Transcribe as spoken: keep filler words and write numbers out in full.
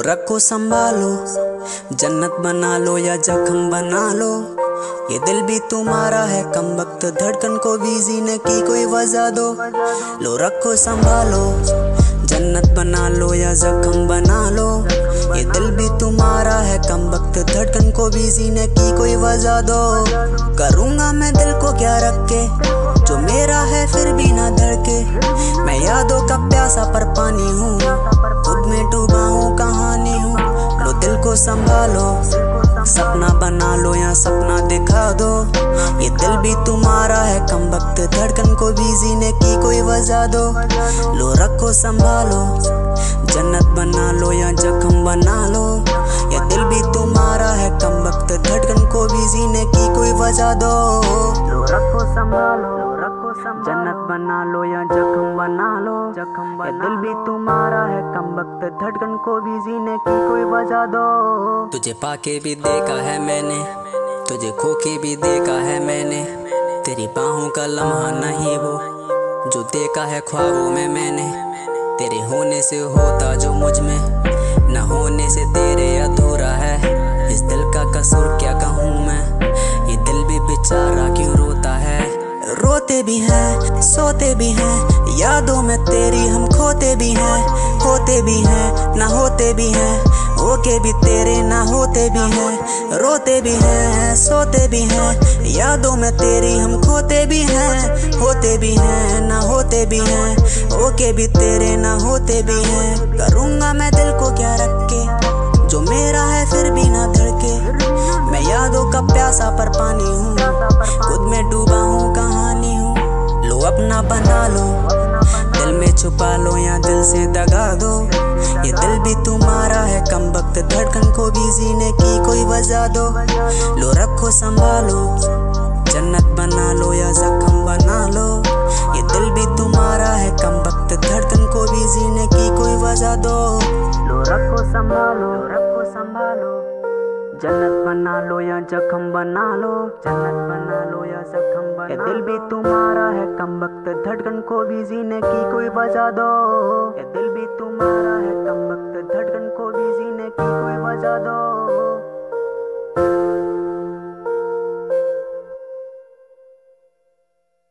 रखो संभालो, जन्नत बना लो या जख्म बना लो। ये दिल भी तुम्हारा है, कम वक्त धड़कन को भी जीने की कोई वजह दो। लो रखो संभालो, जन्नत बना लो या जख्म बना लो। ये दिल भी तुम्हारा है, कम वक्त धड़कन को भी जीने की कोई वजह दो। करूँगा मैं दिल को क्या रख के, जो मेरा है फिर भी ना धड़के। मैं यादों का प्यासा पर पानी हूँ, खुद में डूबा हूँ, कहानी हूँ। लो दिल को संभालो, सपना बना लो या सपना दिखा दो। ये दिल भी तुम्हारा है, कम वक्त धड़कन को भी जीने की कोई वजह दो। लो रखो संभालो, जन्नत बना लो या जख्म बना लो। ये दिल भी तुम्हारा है, कम वक्त धड़कन को भी जीने की कोई वजह दो। लो रखो संभालो, जन्नत बना लो या जख्म बना लो। जख्म बना, ये दिल भी तुम्हारा है, कम वक्त धड़कन को भी जीने की कोई वजह दो। तुझे पाके भी देखा है मैंने, तुझे खो के भी देखा है मैंने। तेरी बाहों का लम्हा नहीं वो जो देखा है ख्वाबों में मैंने। तेरे होने से होता जो मुझ में, न होने से तेरे अधूरा है। इस दिल का कसूर क्या कहूँ मैं, ये दिल भी बेचारा क्यों रोता है। रोते भी हैं, सोते भी हैं, यादों में तेरी हम खोते भी हैं। होते भी हैं, ना होते भी हैं, होके भी तेरे ना होते भी हैं। रोते भी हैं, सोते भी हैं, यादों में तेरी हम खोते भी हैं। होते भी हैं, ना होते भी हैं, होके भी तेरे ना होते भी हैं। करूँगा मैं दिल को क्या रख के, जो मेरा है फिर भी ना धड़के। मैं यादों का प्यासा पर पानी हूँ, खुद में डूबा हूँ, कहानी हूँ। लो अपना बना लो, दिल में छुपा लो या दिल से दगा दो। ये दिल भी तुम्हारा है, कम वक्त धड़कन को भी जीने की कोई वजह दो। लो रखो संभालो, जन्नत बना लो या जख्म बना लो। ये दिल भी तुम्हारा है, कम वक्त धड़कन को भी जीने की कोई वजह दो। लो रखो संभालो, रखो संभालो, जन्नत बना लो या जख्म बना लो। जन्नत बना लो या जख्म बना लो। ये दिल भी तुम्हारा है, कम वक्त धड़कन को भी जीने की कोई वजह दो। ये दिल भी तुम्हारा है, कम वक्त धड़कन को भी जीने की कोई वजह दो।